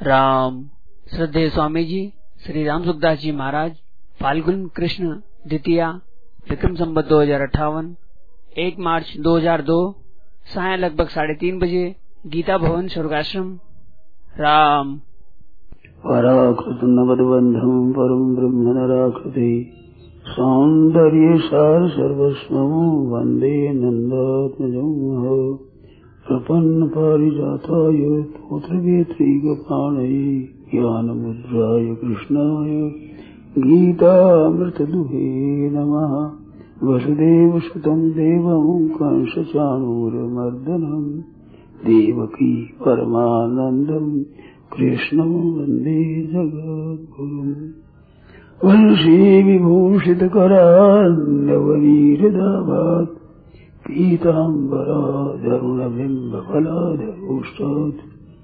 राम। श्रद्धेय स्वामी जी श्री राम सुखदास जी महाराज, फाल्गुन कृष्ण द्वितीया, विक्रम संवत 2058, 1 मार्च 2002, सायं लगभग 3:30 बजे, गीता भवन स्वर्गाश्रम। राम। पराकृत नवद्बंधं परम ब्रह्म नराकृति सौंदर्य सार सर्वस्वं वंदे नंदात्मजं प्रपन्न पारिजाताय तोत्रवेत्रैकपाणये ज्ञानमुद्राय कृष्णाय गीतामृतदुहे नमः। वसुदेवसुतं देवं कंसचाणूरमर्दनं देवकी परमानन्दं कृष्णं वन्दे जगद्गुरुम्। वंशी विभूषितकरान्नवनीरदाभात् पीताम्बराधरुणबिम्बफलाधरोष्टात्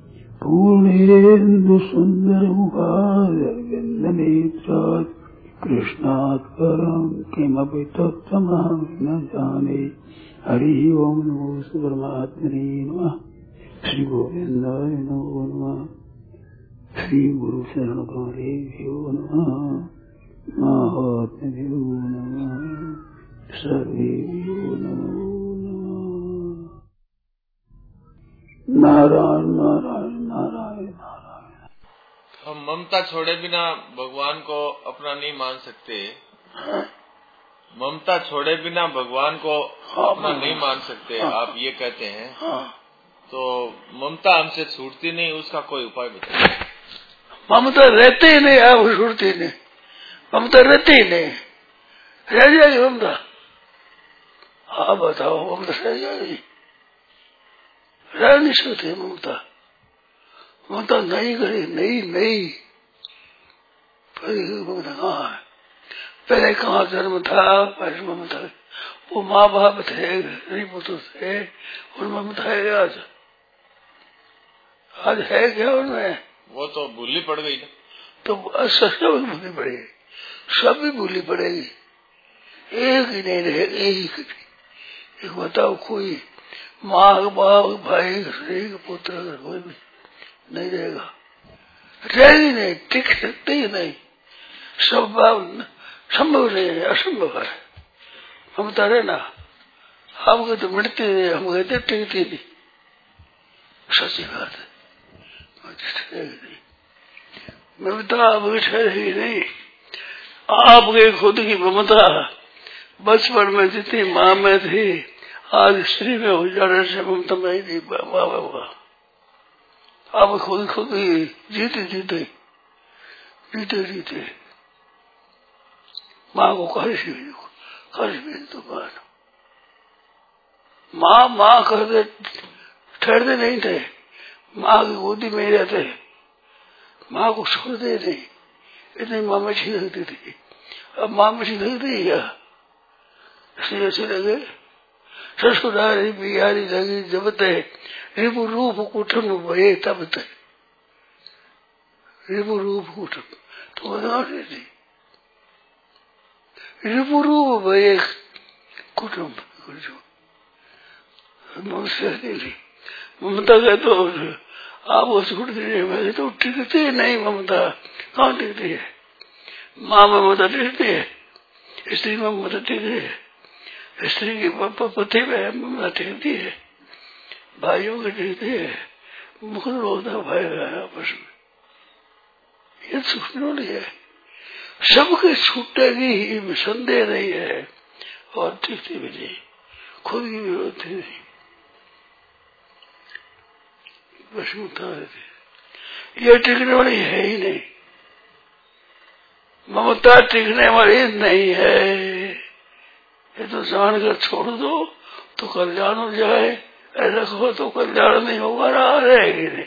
पूर्णेन्दुसुन्दरमुखादरविन्दनेत्रात् कृष्णात् परं किमपि तत्त्वमहं न जाने। हरि ओं नमो परमात्मने नमः। श्री गोविन्दाय नमो नमः। श्री गुरु शरण कमलेभ्यो नमः। महात्म्यो नमः। सर्वेभ्यो नमो नमः। नारायण नारायण नारायण नारायण। हम ममता छोड़े बिना भगवान को अपना नहीं मान सकते। ममता छोड़े बिना भगवान को अपना नहीं मान सकते, आप ये कहते हैं। तो ममता हमसे छूटती नहीं, उसका कोई उपाय बताइए। ममता रहती ही नहीं, आप छूटती नहीं। ममता रहती ही नहीं, रह जाएगी ममता। हाँ बताओ, ममता रह जाएगी? रह नहीं सकती ममता। ममता नहीं करी, नहीं नहीं। ममता कहाँ है? पहले कहाँ जन्म था? पहले ममता वो माँ बाप थे, नहीं पुत्र थे, उनमें ममता है आज है क्या उनमें? वो तो भूली पड़ गई ना। तो सब भूली पड़ेगी, सब भी भूली पड़ेगी। एक ही नहीं रहेगी, एक भी। एक बताओ, कोई माँ बाप भाई एक पुत्र कोई भी नहीं रहेगा, रहेगी नहीं, टिक सकते ही नहीं। सब संभव नहीं है, असंभव है ममता रहना। हम कहते मिटती नहीं, हम कहते टिकती नहीं। सच्ची बात है, ममता आपकी ठहरेगी नहीं। आपके खुद की ममता बचपन में जितनी माँ में थी, आज स्त्री में हो जाने से ममता में ही नहीं। वाह, आप खुद ही जीते माँ को खर्च भी तो माँ कहते ठहरते नहीं थे, माँ की गोदी में ही रहते, माँ को छोड़ते नहीं। इतनी माँ में अच्छी लगती थी, अब माँ में अच्छी लगती है क्या? इसलिए अच्छे लगे। ससुरारी बिहारी लगी जब ते रिपु रूप कुटुम्ब भये तब ते। रिपु रूप कुटुम्ब तो बता थी, रिपु रूप भये कुटुम्ब ममता का तो आप छूटती नहीं, वैसे तो टिकती नहीं ममता। कहाँ टिकती है? माँ में ममता टिकती है, स्त्री में ममता टिकती है, स्त्री की पति में ममता टिकती है, भाइयों की टिकती है। मुख रोता भाई आपस में, ये छूटने वाली है। सबके छूटेगी ही, संदेह नहीं है, और टिकती भी नहीं, खुद की भी होती नहीं। बस ये टिकने वाली है ही नहीं, ममता टिकने वाली नहीं है। ये तो जानकर छोड़ दो तो कल्याण हो जाए, ऐसा कहो तो कल्याण नहीं होगा, रहेगी नहीं।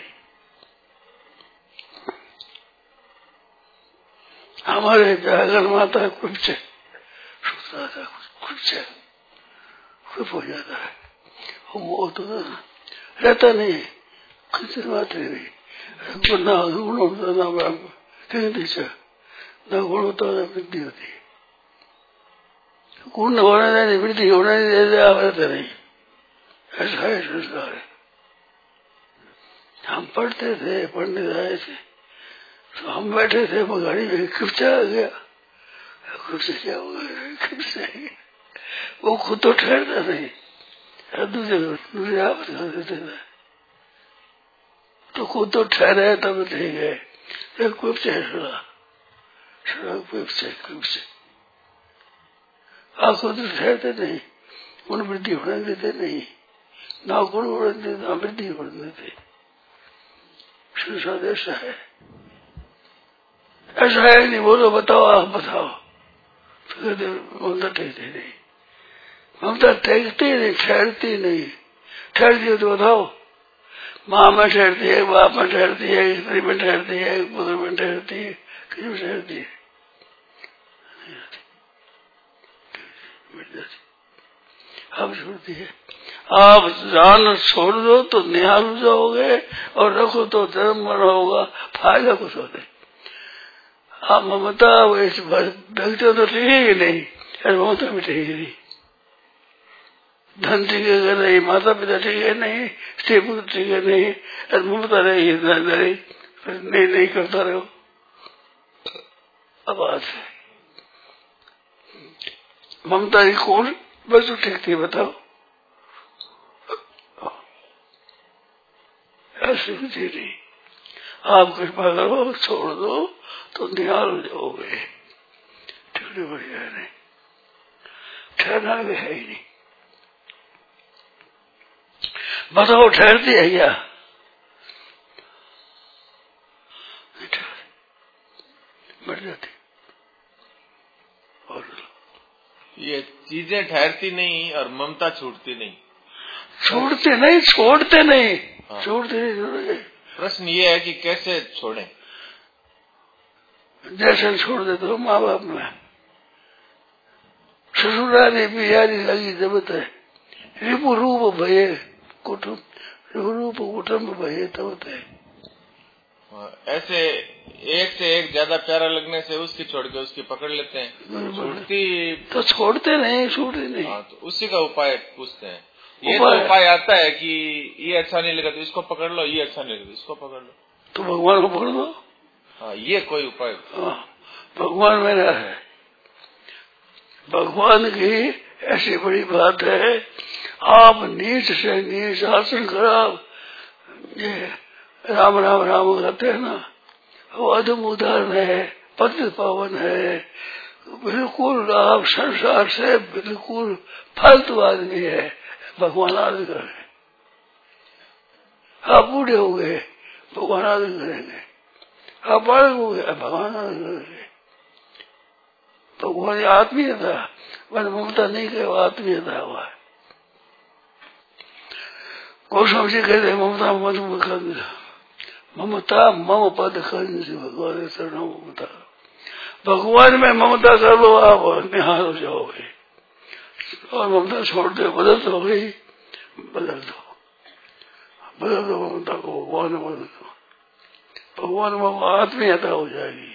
हमारे जागर माता कुछ हो जाता है, वो तो रहता नहीं, कुछ बात नहीं। ना गुण होता ना गुण होता ना वृद्धि होती, गुण होने नहीं, वृद्धि होने नहीं, ऐसा है संस्कार है। हम पढ़ते थे, पढ़ने जाए थे, तो हम बैठे थे गाड़ी में, किप्चा आ गया। किप्चा क्या हो गया? किप्चा वो खुद तो ठहरता नहीं, दूसरे आप कर देते थे, तो खुद तो ठहरे तब ठीक है। किप्चा किप्चा आप खुद तो ठहरते नहीं, उन वृद्धि होने देते नहीं, ना गुण होने देते, ना वृद्धि होने देते। संसार ऐसा है, ऐसा है नहीं। बोलो बताओ, आप बताओ। तो कहते ममता टेकती नहीं, ममता टेकती नहीं, ठहरती नहीं। ठहरती है तो बताओ, माँ में ठहरती है, बाप में ठहरती है, स्त्री में ठहरती है, पुत्र में ठहरती है, किसी में ठहरती है? अब छोड़ती है। आप जान छोड़ दो तो निहाल हो जाओगे, और रखो तो धर्म बना होगा, फायदा कुछ हो नहीं। आप ममता व्यक्ति तो टिकेगी नहीं, अरे ममता भी टिकेगी नहीं। धन टिकेगा नहीं, माता पिता टिके नहीं, स्त्री पुत्र टिके नहीं, अरे ममता रहेगी नहीं करता रहो। अब बात है, ममता की कौन वस्तु टिकती बताओ? ऐसी कुछ नहीं। आप कृपा करो, छोड़ दो तो निहाल हो जाओगे। ठहरे बढ़िया नहीं, ठहरना भी है ही नहीं। बताओ ठहरती है क्या? बढ़ जाती। और ये चीजें ठहरती नहीं और ममता छूटती नहीं। छूटते नहीं, छोड़ते नहीं। हाँ। छोड़ते नहीं। प्रश्न ये है कि कैसे छोड़ें? जैसे छोड़ देते हो माँ बाप में, ससुराली बिहारी लगी जबत है, रिपु रूप भये कुटुंब, रिपु रूप कुटुंब भये तबत है। ऐसे एक से एक ज्यादा प्यारा लगने से उसकी छोड़ के उसकी पकड़ लेते हैं, छूटती तो छोड़ते नहीं, छूटते नहीं। हाँ, तो उसी का उपाय पूछते हैं। ये तो उपाय आता है कि ये अच्छा नहीं लगा तो इसको पकड़ लो, ये अच्छा नहीं लगा तो इसको पकड़ लो, तो भगवान को पकड़ लो। हाँ, ये कोई उपाय। भगवान मेरा है। भगवान की ऐसी बड़ी बात है, आप नीच से नीच आसन खराब, ये राम राम राम कहते हैं ना, वो अदम उदाहरण है, पतित पावन है, बिल्कुल आप संसार से बिल्कुल फालतू आदमी है। भगवान आदि करेंगे। आप बूढ़े हो गए, भगवान आदि करेंगे। आप बालक हो गए, भगवान आदि करेंगे। भगवान आत्मीयता, मैंने ममता नहीं कहे, वो आत्मीयता हुआ है। गोस्वामी जी कहते हैं ममता मधुमखंड, ममता मम पद खंड, भगवान शरण ममता। भगवान में ममता कर लो, आप निहाल हो जाओगे। और ममता छोड़ दो, बदल तो गई, बदल दो ममता को, भगवान में बदल दो। भगवान में आत्मीयता हो जाएगी,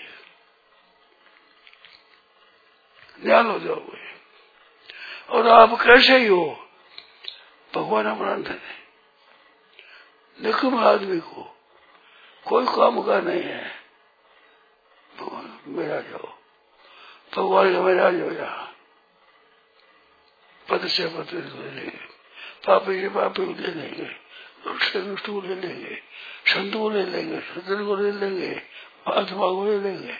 निहाल हो जाओगे। और आप कैसे ही हो, भगवान अपराध नहीं। निकम आदमी को कोई काम का नहीं है, भगवान मेरा जाओ, भगवान का मेरा जो यहाँ पद से पद ले लेंगे, पापी से पापी ले लेंगे, दुष्ट से दुष्ट को ले लेंगे, संत को ले लेंगे, सज्जन को ले लेंगे, महात्मा को ले लेंगे,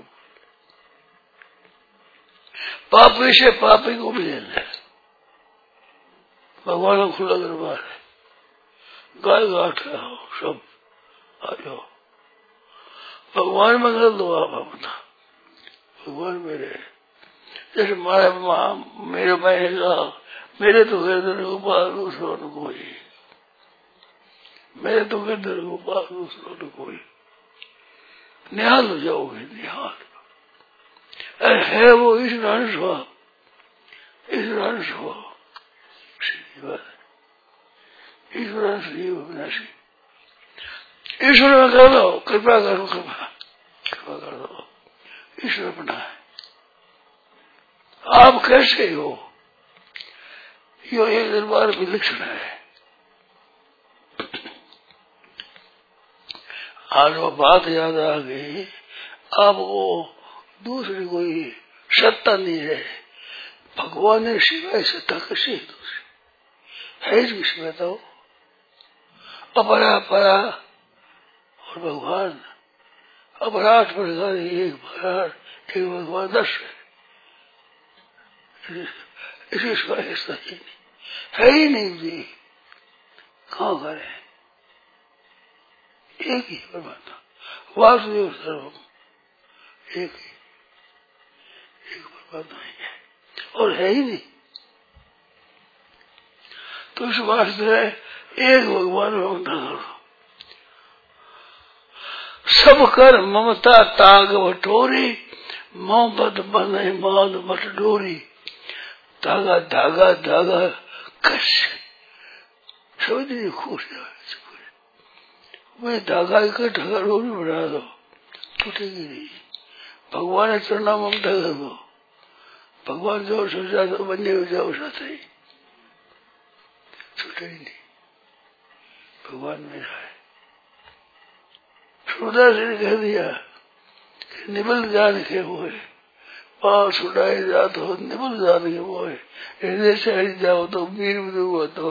पापी से पापी को भी ले लेंगे। भगवान का खुला दरबार है, गाय घाट आओ, सब आ जाओ। भगवान में कर दो आप अपना, भगवान मेरे। जैसे मेरे मैंने कहा, मेरे तो गिरधर गोपाल दूसरों ने कोई, मेरे तो गिरधर गोपाल दूसरों ने कोई। निहाल हो जाओगे, निहाल। अरे है वो ईश्वर अंश हुआ, ईश्वर अंश हुआ, ईश्वर अंश जीव अविनाशी। ईश्वर में कर दो, कृपा करो, कृपा कर दो, ईश्वर बना है। आप कैसे हो, यो एक दरबार विलक्षण है। आज वो बात याद आ गई, आपको दूसरी कोई सत्ता नहीं है, भगवान ने सिवाय सत्ता कैसे दूसरी है इसकी सिवाय तो अपरा परा और भगवान अपराध प्रकार एक भगवान 10 है, इसी सिवाय सही है ही नहीं जी, कहाँ करे एक ही परमात्मा वासुदेव सर्वम, एक परमात्मा ही है और है ही नहीं। तो इस वास्ते एक भगवान में ममता करो, सब कर ममता ताग बटोरी, मोहब्बत बने मान बट डोरी, धागा धागा धागा कश समझ नहीं खुश है, मैं धागा इकट्ठा करो भी बना दो टूटेगी नहीं, भगवान चरना ममता कर दो, भगवान जो सोचा तो बनने हो जाओ साथ ही छूटे ही नहीं, भगवान मेरा है। सुधा से कह दिया निबल जान के हुए पाँव छुड़ाए जात हो, निबल जान के हुए हृदय से हट जाओ तो वीर हुआ तो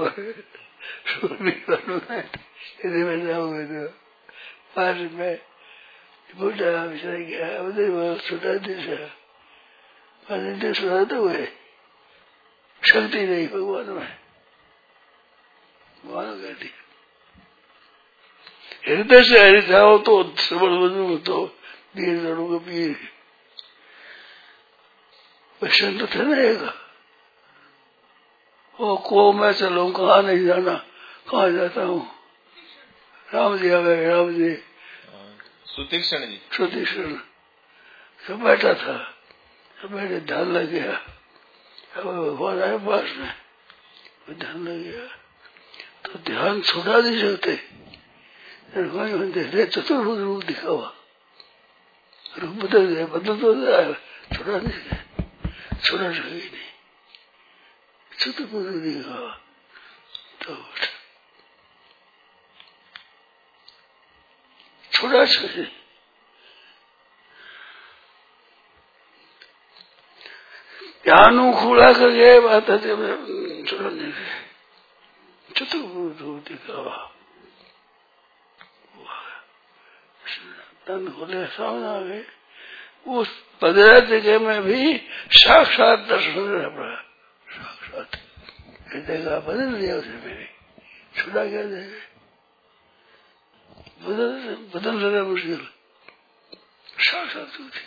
हृदय में जाओगे तो पास में बूढ़ा विषय गया छुटा दिशा सुधारते हुए शक्ति नहीं भगवान में, भगवान कहती हृदय से हरि जाओ तो श्रवण बजू तो धीरे चढ़ोगे पीर संत थे ना एक वो को मैं चलू कहाँ नहीं जाना, कहाँ जाता हूँ, राम जी आ गए, राम जी सुतीक्षण जी, सुतीक्षण सब बैठा था, सब बैठे ध्यान लग गया, अब भगवान आए पास में ध्यान लग गया तो ध्यान छुड़ा नहीं सकते, चतुर्भुज रूप दिखा हुआ, रूप बदल गया, बदल तो जाएगा, छुड़ा नहीं सके, छुड़ा सके नहीं, चतुर्भुज दिखा हुआ तो छुड़ा सके। ज्ञानू खुला कर गए बात है, छुड़ा नहीं गए, चतुर्भुज रूप दिखा हुआ, तन खुले सामने आ गए, उस बदला जगह में भी साक्षात दर्शन करना पड़ा, साक्षात हृदय का बदल दिया उसे मेरे, छुड़ा क्या देगा, बदल रहा मुश्किल, साक्षात होती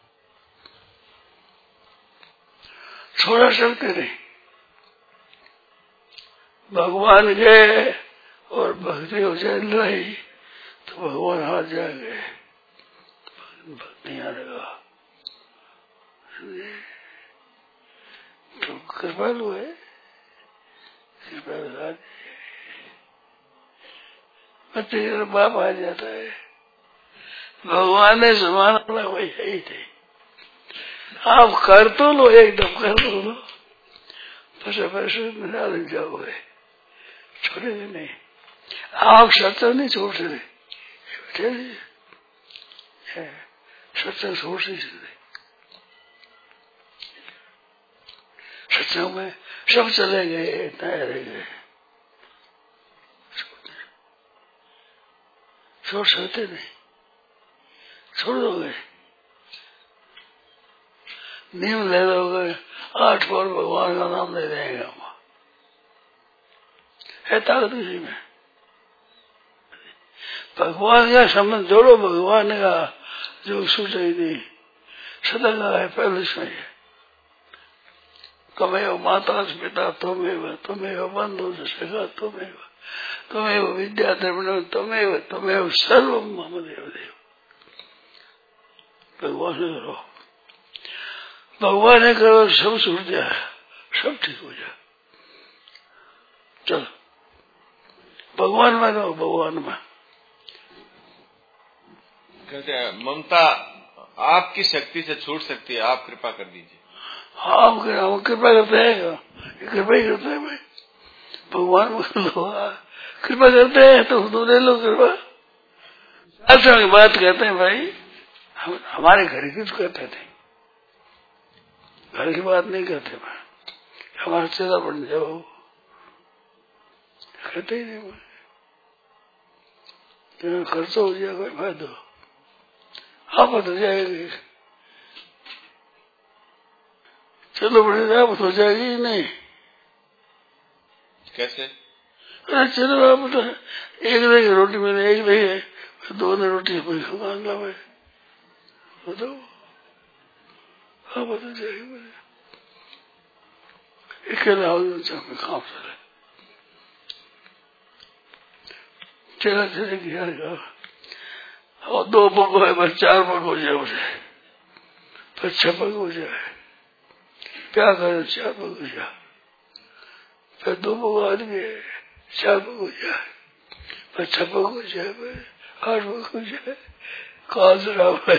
छोड़ा सकते नहीं, भगवान गए और भक्ति हो जाए लड़ाई तो भगवान हार जाएंगे, भक्त नहीं आएगा, तो कृपालु है, कृपा बच्चे बाप आ जाता है, भगवान ने समान कोई है ही नहीं, आप कर तो लो, एकदम कर तो लो, पैसे पैसे मिला लग जाओगे, छोड़ेंगे नहीं, आप सत्संग नहीं छोड़ सकते, सत्संग छोड़ नहीं सकते, सत्संग में सब चले गए, नए रह गए, छोड़ सकते नहीं, छोड़ दोगे, नीम ले लोगे, 8 बार भगवान का नाम ले देंगे हम, है ताकत इसी में, भगवान का संबंध जोड़ो, भगवान का जो सूझे नहीं सदन है पहले से ही, तमेव माता पिता तमेव, तमेव बंधु सखा तमेव, तमेव विद्या द्रविण तमेव, तमेव सर्वम मम देव देव, भगवान ने करो, भगवान ने करो, सब छूट जाए, सब ठीक हो जाए, चलो भगवान में रहो, भगवान में। कहते हैं ममता आपकी शक्ति से छूट सकती है, आप कृपा कर दीजिए। हम कृपा करते हैं, कृपा ही करते हैं भाई, भगवान में लो, कृपा करते हैं तो ले लो कृपा, आश्रम की बात कहते हैं भाई, हमारे घर की तो कहते थे, घर की बात नहीं कहते भाई, हमारा चेहरा बन जाओ, कहते ही नहीं। खर्च हो जाएगा कोई फायदा, आप हो जाएगी, चलो बड़े आप हो जाएगी ही नहीं। कैसे? अरे चलो आप तो एक देखिए रोटी मिले, एक देखिए दो ने रोटी मांग ला मैं, बताओ आप बता जाएगी मुझे, अकेला हो में काम चले, चला चले गया और 2 पग है बस, 4 पग हो जाए मुझे, फिर 6 पग हो जाए, क्या करे 4 पग हो जाए, फिर 2 पग आदमी 4 पग हो जाए, फिर 6 पग हो जाए, फिर 8 पग हो जाए, कहा शराब है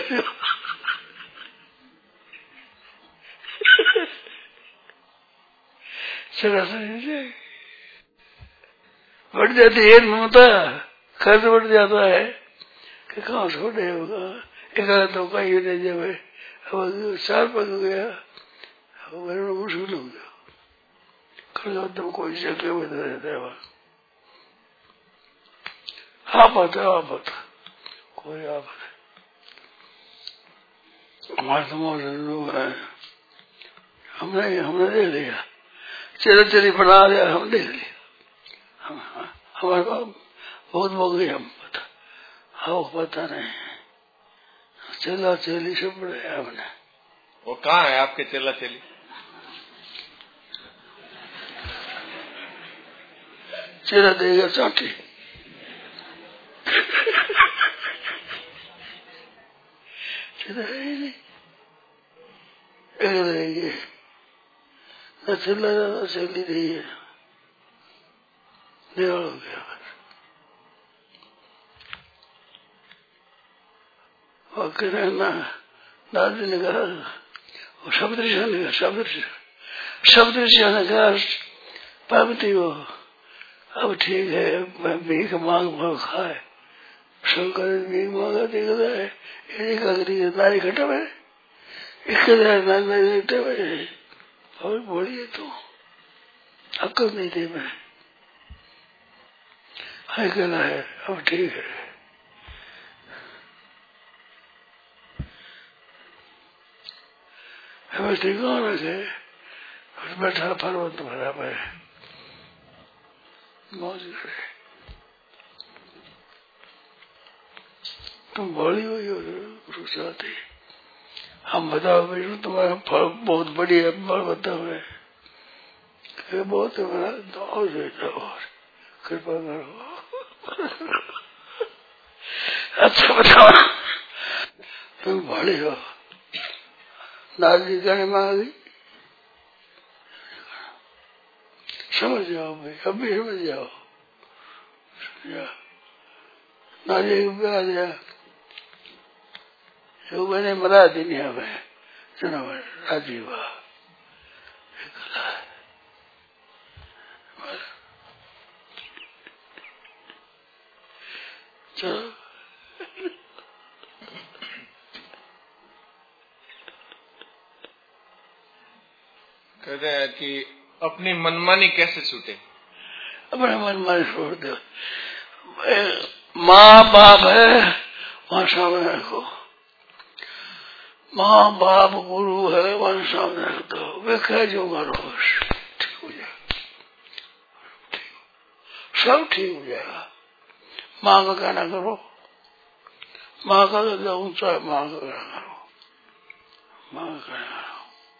चला जाए, बढ़ जाती है ममता, खर्च बढ़ जाता है कि कहाँ छोटे होगा, एक तो कहीं नहीं जाए, अब 4 पग हो गया, मेरे मुश्किल हो गया, खर्च तो कोई जगह में रहता है, आपत कोई आपत, हमारे समाज लोग है, हमने देख लिया, चली बना लिया, हम देख लिया, हमारे पास बहुत हो गई, हम पता नहीं, चला चली सब बड़े हमने। वो कहाँ है आपके चला चली? चला देगा चाटी चला है नहीं, एक रहेंगे न चला ज्यादा चली रही है, निकाल हो गया और कहना दादी ने कहा, शब्द ने कहा पार्वती हो, अब ठीक है, मैं भीख मांग भाग खाए, शंकर भीख मांगा देख रहा है, एक अगली नारी घटे में एक नारी घटे में, और बोलिए तो अक्ल नहीं दे मैं, है कहना है, अब ठीक है, हमें ठिकाना है, बैठा पर्वत भरा पे मौज करे, तुम बड़ी हुई हो रुचाती, हम बताओ भाई तुम्हारा फल बहुत बढ़िया, फल बताओ बहुत बड़ा, और कृपा करो अच्छा बताओ, तुम बड़ी हो, दादी कहने मांगी, समझ जाओ भाई, अभी समझ जाओ, दादी को ब्याह दिया, जो मैंने मरा दुनिया में जन्म राजीवा, चलो कहते हैं कि अपनी मनमानी कैसे छूटे? अपने मनमानी छोड़ दो, माँ बाप है वहां सामने रखो, माँ बाप गुरु है वहां सामने रख दो, वे कह जो करो ठीक हो जाएगा, सब ठीक हो जाएगा। माँ का कहना करो, माँ का ऊंचा है, माँ का कहना करो, माँ का कहना करो।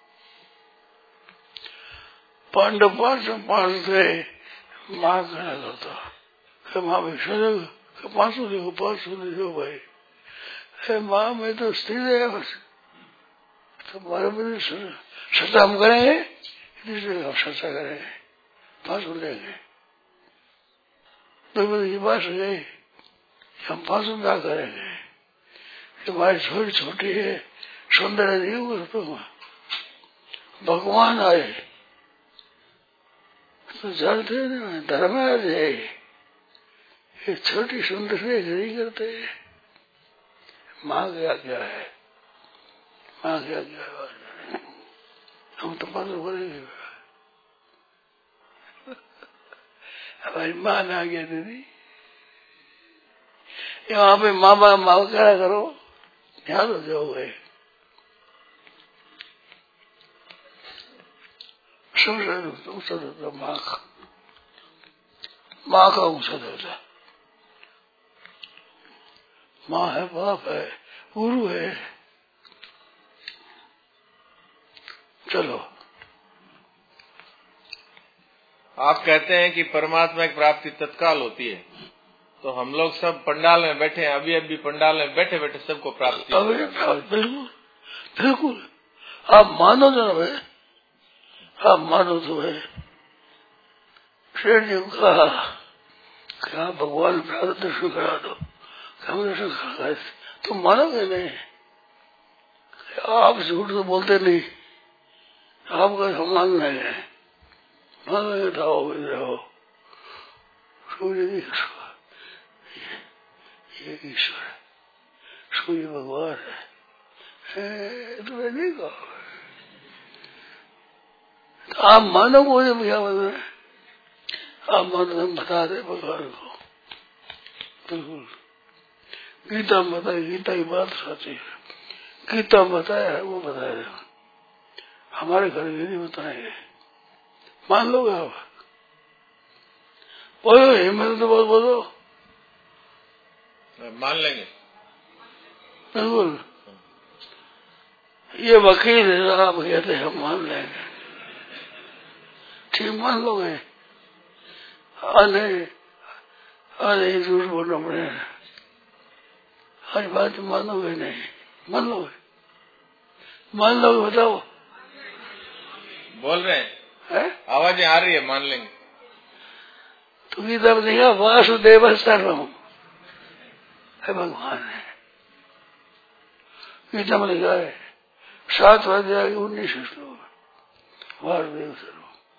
पांडव 500 थे, माँ का कहना करता, माँ भी 500 देखो 500 देखो भाई, माँ में तो स्थिर है बस, तुम्हारे में सत्ता हम करेंगे, इसलिए हम सत्ता करेंगे, 500 लेंगे, तो ये बात है हम 500 क्या करेंगे, तुम्हारी छोटी छोटी है, सौंदर्य नहीं तो भगवान आए तो जानते ना धर्म आ जाए, ये छोटी सुंदर से नहीं करते, माँ की आज्ञा है, माँ की आज्ञा है, हम तो पालन करेंगे। हमारी माँ ने आज्ञा दे दी, यहाँ पे माँ बाप माँ क्या करो, ध्यान हो जाओगे। सबसे ऊंचा दर्जा माँ का ऊंचा दर्जा। माँ है, बाप है, गुरु है। चलो, आप कहते हैं कि परमात्मा की प्राप्ति तत्काल होती है, तो हम लोग सब पंडाल में बैठे हैं, अभी अभी पंडाल में बैठे बैठे सबको प्राप्ति। बिल्कुल बिल्कुल, आप मानो तो है, आप मानो तो है। शेर जी को कहा कि आप भगवान प्राप्त दर्शन करा दो, हम दर्शन करा, तुम मानोगे नहीं, आप झूठ तो बोलते नहीं, आपका सम्मान नहीं है, मान लेंगे तो आओ, इधर आओ। सूर्य ईश्वर, ये ईश्वर है, सूर्य भगवान है, तुम्हें नहीं कहा। तो आप मानोगे भैया, आप मानो, हम बता दे भगवान को। बिल्कुल, गीता में बताया, गीता की बात सच्ची है, गीता में बताया है वो बताया, हमारे घर में नहीं बताएंगे। मान लोगे आप? बोलो, हिम्मत तो बहुत बोलो, मान लेंगे। बिल्कुल, ये वकील है, आप कहते हैं हम मान लेंगे, ठीक मान लोगे? नहीं झूठ बोलना पड़ेगा, आज बात मानोगे नहीं, मान लोगे? मान लोगे? बताओ। बोल रहे हैं, आवाजें आ रही है, मान लेंगे। तो गीता में देखा, वासुदेव सर्वम है, भगवान है। गीता में लिखा है 7 अध्याय 19 श्लोक, वासुदेव सर्वम।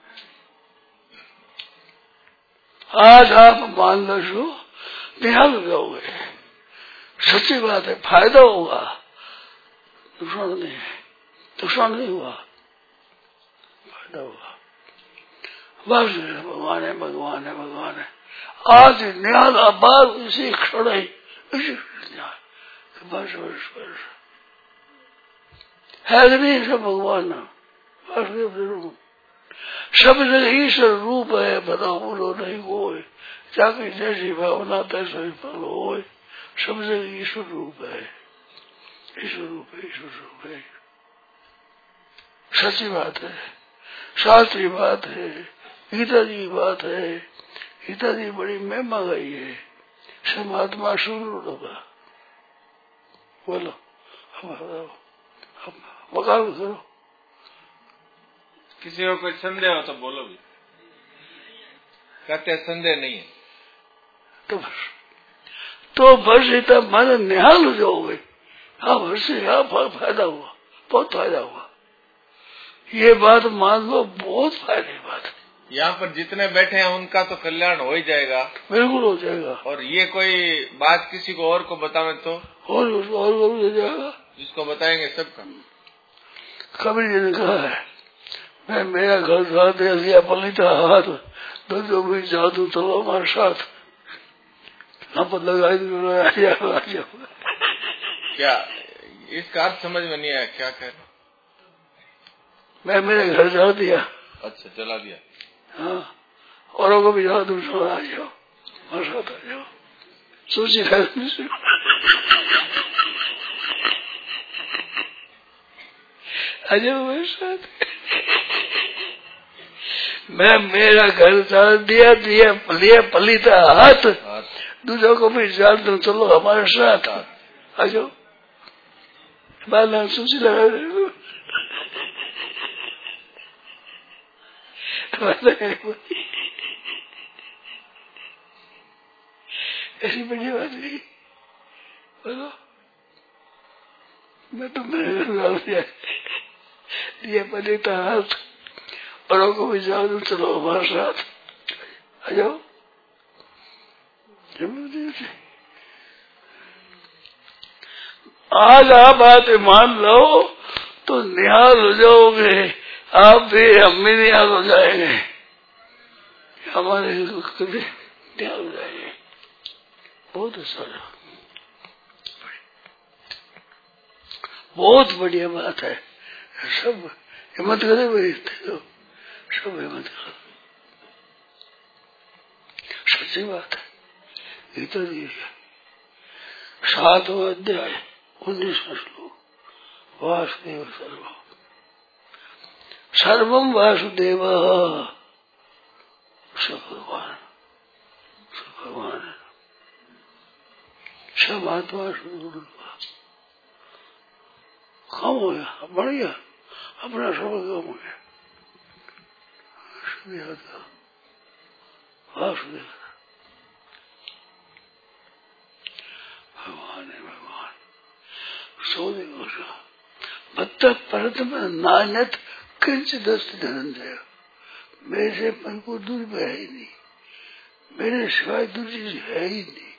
आज आप मान लो, जो ध्यान हो जाओगे, सच्ची बात है, फायदा होगा, नुकसान नहीं है, नुकसान नहीं हुआ, फायदा हुआ। बस भगवान है, भगवान है, भगवान है। आज न्याय आबाद इसी क्षण ही, इसी न्याय बस बस बस है कि नहीं, सब भगवान वासुदेव सब जगह ईश्वर रूप है, बताओ बोलो नहीं कोई, जाके जैसी भावना तैसा ही फल हो, सब जगह ईश्वर रूप है, ईश्वर रूप है, ईश्वर रूप है। सच्ची बात है, शास्त्रीय बात है, गीता जी की बात है, गीता जी बड़ी महिमा गई है, समात्मा शुरू होगा। बोलो, अब वकाल करो। किसी को कोई संदेह हो तो बोलो भी, कहते संदेह नहीं है तो बस इतना मन निहाल हो जाओगे। हाँ बस फायदा हुआ, बहुत फायदा हुआ, ये बात मान लो, बहुत फायदे की बात है। यहाँ पर जितने बैठे हैं उनका तो कल्याण हो ही जाएगा, बिल्कुल हो जाएगा। और ये कोई बात किसी को और को बतावे तो और हो जाएगा, जिसको बताएंगे सबका। कबीर जी ने कहा है, मैं मेरा घर दे दिया पलीता हाथ, तो जो भी जादू चलो हमारे साथ, हम पर लगाई क्या इसका अर्थ समझ में नहीं आया, क्या कह रहे? मैं मेरे घर जा दिया। अच्छा, जला दिया। हाँ, औरों को भी जादू चलो, आ जाओ हमारे साथ, आ जाओ, सोची है आ जाओ मेरे साथ। मैं मेरा घर जाल दिया पलीता हाथ, दूसरों को भी जाल दो, चलो हमारे साथ, आ जाओ। बाला सूची लगा दे, ऐसी बड़ी बात नहीं। बोलो, मैं तो मेरे घर डाल दिया पलीता हाथ, औरों को भी जाओ, चलो हमारे साथ, आ जाओ। आज आप बात मान लो तो निहाल हो जाओगे, आप भी हम भी निहाल हो जाएंगे, हमारे निहाल हो जाएंगे। बहुत अच्छा, बहुत बढ़िया बात है। सब हिम्मत करे भाई, सब हिम्मत करो, सच्ची बात है। गीता जी 7वां अध्याय 19वां श्लोक, वासुदेव सर्वम सर्वम वासुदेव, सब भगवान, सब भगवान है, सब आत्मा कम हो गया, बढ़ गया, अपना सब कम हो गया, वासुदेव भगवान है, भगवान। सोदेव मत परतम नान्यत किंचित अस्ति धनंजय, मेरे से मन को दूर में है ही नहीं, मेरे सिवाय दूसरी चीज है ही नहीं।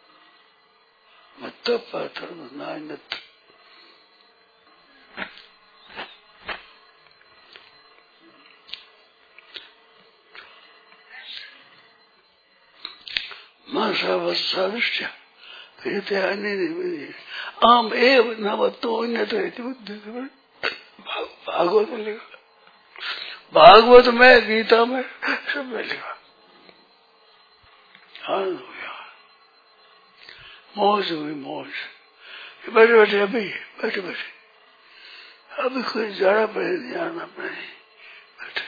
मत परतम नान्यत, मासा वत्सादृष्ट आम एव नवतो भागवत में लिखा, भागवत में, गीता में, सब में लिखा। आनंद हो गया, मौज हुई, मौज। बैठे बैठे अभी, बैठे बैठे अभी कोई जाना पड़े, नहीं आना पड़े, बैठे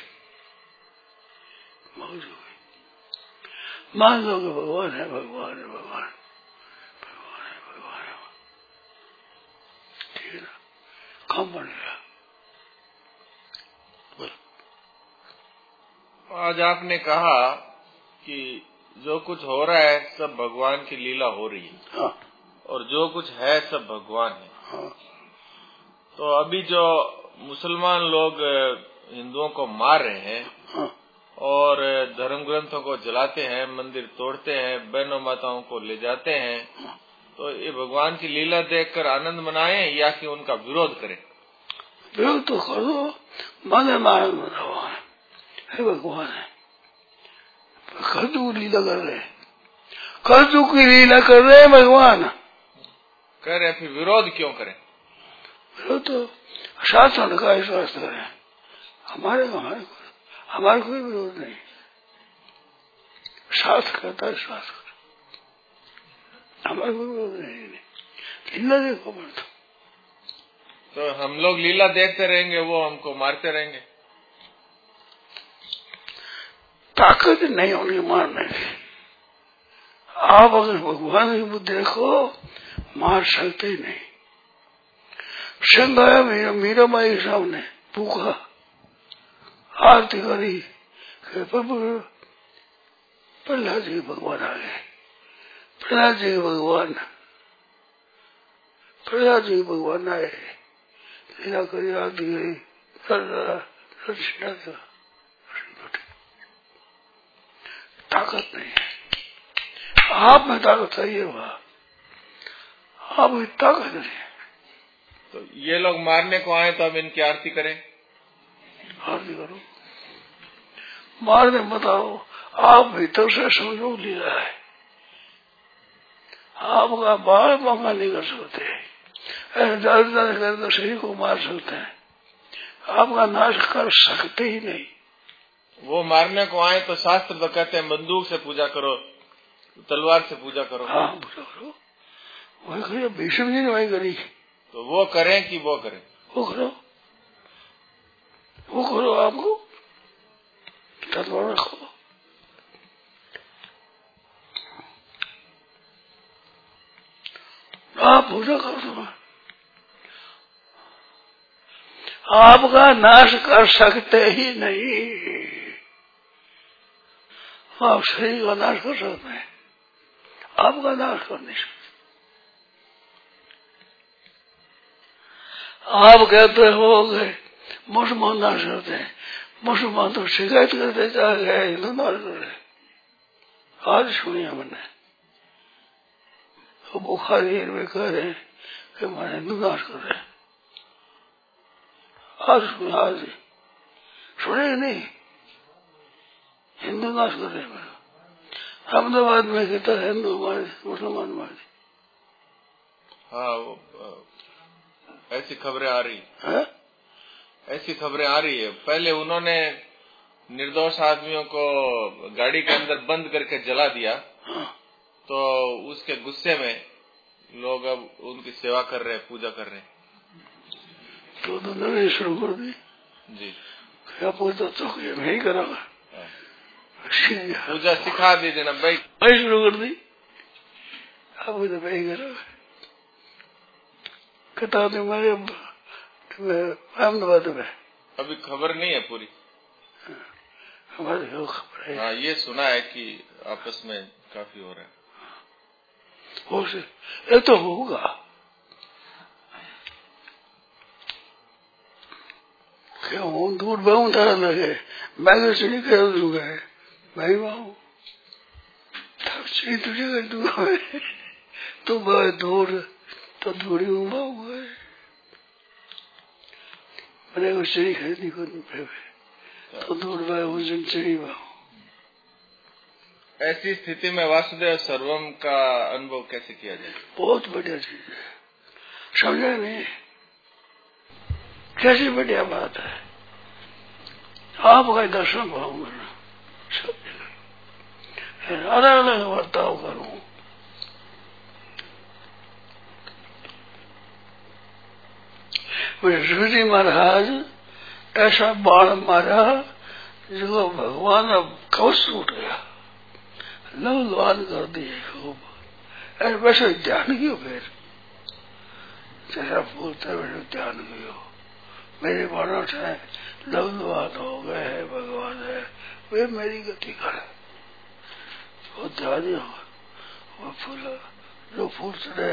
मौज हो गई। मान लो कि भगवान है, भगवान है, भगवान, भगवान है, भगवान है, ठीक है ना, काम बन गया। आज आपने कहा कि जो कुछ हो रहा है सब भगवान की लीला हो रही है। हाँ। और जो कुछ है सब भगवान है। हाँ। तो अभी जो मुसलमान लोग हिंदुओं को मार रहे हैं, हाँ। और धर्म ग्रंथों को जलाते हैं, मंदिर तोड़ते हैं, बहनों माताओं को ले जाते हैं, तो ये भगवान की लीला देखकर आनंद मनाएं या कि उनका विरोध करें? विरोध तो करो, मन में आनंद मनाओ, है भगवान है। कर्जू लीला कर रहे, कर्जू की लीला कर रहे हैं भगवान, कह रहे फिर विरोध क्यों करें? विरोध तो शासन का शास्त्र है, हमारे कोई विरोध नहीं। शास्त्र कहता है, शास्त्र, हमारे कोई विरोध नहीं। लीला देखो मत, तो हम लोग लीला देखते रहेंगे, वो हमको मारते रहेंगे। ताकत नहीं होगी मारने की। आप अगर भगवान की बुद्धि देखो, मार सकते ही नहीं। संग आया मीरा माई सामने भूखा, आरती करी, प्रहलाद जी भगवान आ गए, प्रहलाद जी भगवान आए, लीला करी, आरती करी, ताकत नहीं है। आप में ताकत है, ये वहां आप में ताकत नहीं है। तो ये लोग मारने को आए तो हम इनकी आरती करें? आरती करो, मारने बताओ, आप भीतर से समझो लीला है। आपका बाल मंगा नहीं कर सकते, ऐसे तो शरीर को मार सकते हैं, आपका नाश कर सकते ही नहीं। वो मारने को आए तो शास्त्र तो कहते हैं बंदूक से पूजा करो, तलवार से पूजा करो। हाँ, पूजा करो, वही करिए, भीष्म जी ने वही करी। तो वो करें कि वो करें? वो करो, वो करो, आपको तलवार रखो, आप पूजा कर दो, आपका नाश कर सकते ही नहीं। आप शरीर का नाश कर सकते हैं, आपका नाश कर नहीं सकते। आप कहते हो गए मुसलमान नाश करते हैं, मुसलमान तो शिकायत करते जाए हिंदू नाश कर रहे। आज सुनिए मैंने, बुखारी में कह रहे कि हमारे हिंदू नाश कर रहे हैं। आज सुने नहीं, हिंदू नाश कर रहे हैं। अहमदाबाद में कहता है हिंदू मारे, मुसलमान मारे। हाँ, ऐसी खबरें आ रही है, ऐसी खबरें आ रही है। पहले उन्होंने निर्दोष आदमियों को गाड़ी के अंदर बंद करके जला दिया, तो उसके गुस्से में लोग अब उनकी सेवा कर रहे हैं, पूजा कर रहे हैं। तो नरेश शुरू कर दी जी, क्या पूजा तो मैं ही करूँगा, पूजा सिखा दी देना भाई, मैं शुरू कर दी। अब तो मैं ही करूँगा, कथा नहीं मारे अहमदाबाद में। अभी खबर नहीं है पूरी, हमारे खबर है। हाँ, ये सुना है कि आपस में काफी हो रहा है। हो से ये तो होगा, क्या हूँ दूर बहु तारा लगे, मैं तो सीढ़ी कर दूंगा, भाई बाहू सीढ़ी तुझे कर दूंगा मैं, तो बहुत दूर तो दूरी हूँ बाहू है, मैंने को सीढ़ी खरीदनी को तो दूर बाहू सीढ़ी बाहू। ऐसी स्थिति में वासुदेव सर्वम का अनुभव कैसे किया जाए? बहुत बढ़िया चीज है, समझे नहीं कैसी बढ़िया बात है। आपका दर्शन भाव करना, सब जगह अलग अलग बर्ताव करूं। ऋषि महाराज ऐसा बाण मारा जो भगवान अब कवच टूट गया, लवलवान कर दिए खूब। वैसे ध्यान क्यों फिर जैसा बोलते वैसे ध्यान क्यों, मेरे बाणों से लवलवान हो गए है भगवान है, वे मेरी गति करे। वो ध्यान होगा, वो फूल जो फूल चढ़े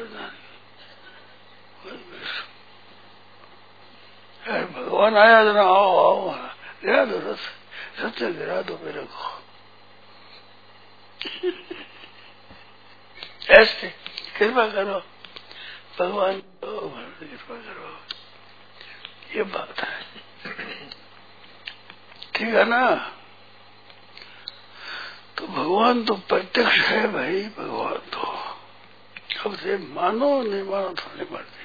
भगवान आया तो ना आओ आओ, गिरा दो रथ, रथ से गिरा दो मेरे को। ऐसे कृपा करो भगवान, कृपा करो, ये बात है, ठीक है ना। तो भगवान तो प्रत्यक्ष है भाई, भगवान तो अब से मानो नहीं मानो थोड़ी मर्जी।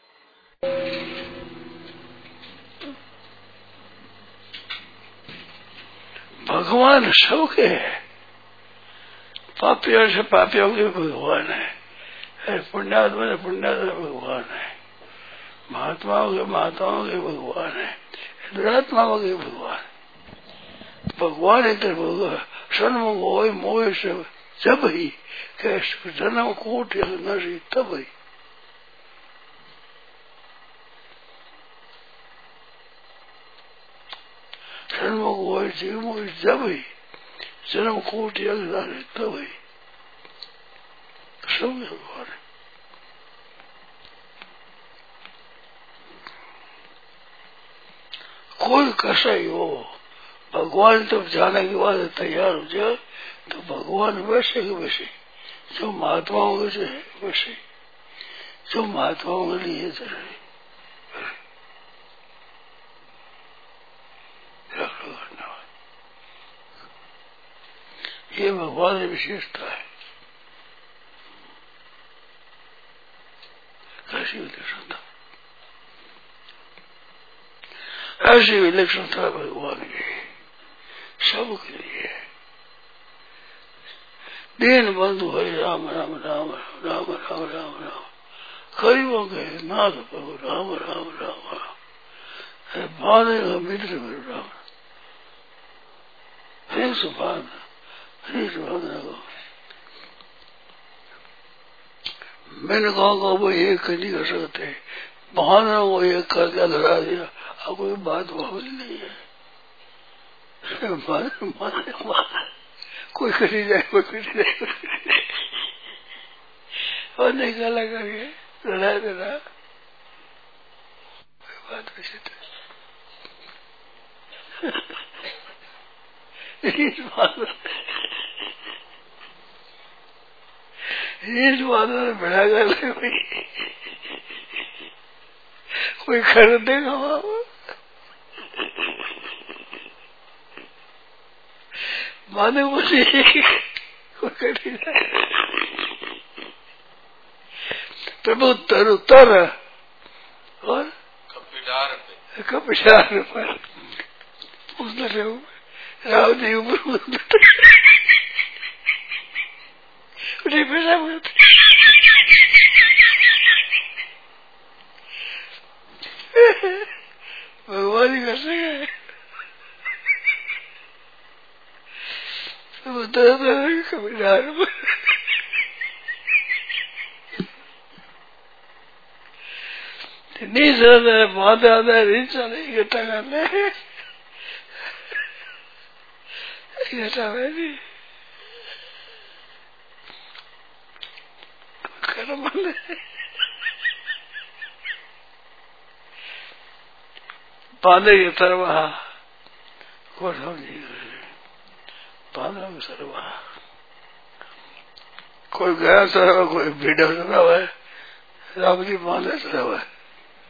भगवान सबके है, पापियों से पापियों के भगवान है, पुण्यात्मा से पुण्यात्मा भगवान है, महात्माओं के महात्माओं के भगवान है, दुरात्माओं के भगवान। भगवान इधर सन्मुख हो मोह से जब ही जन्म कोट नशी तब ही सन्मुख हो जीव जब ही जन्म कोट तब ही सब भगवान है। कोई कैसा ही हो, भगवान तो जाने के बाद तैयार हो जाए तो भगवान वैसे के वैसे, जो महात्माओं के से वैसे, जो महात्माओं के लिए ये भगवान की विशेषता है। कैसी विलक्षणता, ऐसी विलक्षणता भगवान की सबके लिए। दीन बंधु हरि राम राम राम राम राम राम राम, गरीबों के नाथ प्रभु राम राम राम राम, बाधे का मित्र राम, हे सुभान मैंने कहा वो एक नहीं कर सकते, बहाना वो एक करके लगा दिया, अब कोई बात भाव नहीं है। कोई करी जाए कोई करी जाए, और नहीं क्या लगा लड़ा देना, कोई बात वैसे तो इस बात में बड़ा गल है भाई। कोई खरीदेगा बाबा? माने मुझे कोई खरीदा? प्रभु तर उतर और कपिडार पर उतर राव जी ऊपर उठे पैसा भगवान ही कर सके। कपिडार पर नहीं सर बहुत ज्यादा रीचा नहीं इकट्ठा करने इकट्ठा नहीं कर्म पादे के सरवा को समझी पादों में सरवा कोई गया सरवा कोई भीड़ा सरवा है राम जी पादे सरवा है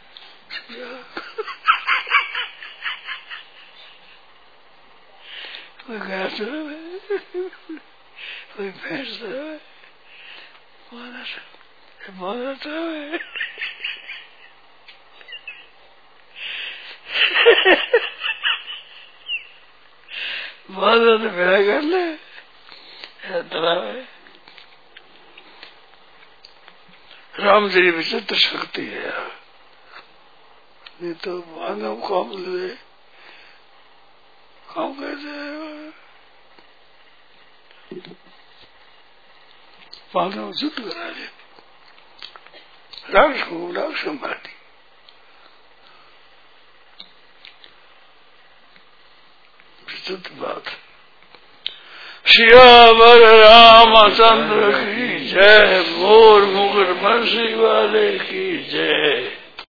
कोई गाय सरवा है कोई भैंस सरवा है माना सरवा है माना तो मेरा कर ले राम जी विचित्र शक्ति है यार। नहीं तो मानव काम ले काम कैसे मानव युद्ध करा दे राक्ष मारी विचित्र बात। श्यावर रामचंद्र की जय, मोर मुकुट बंसी वाले की जय।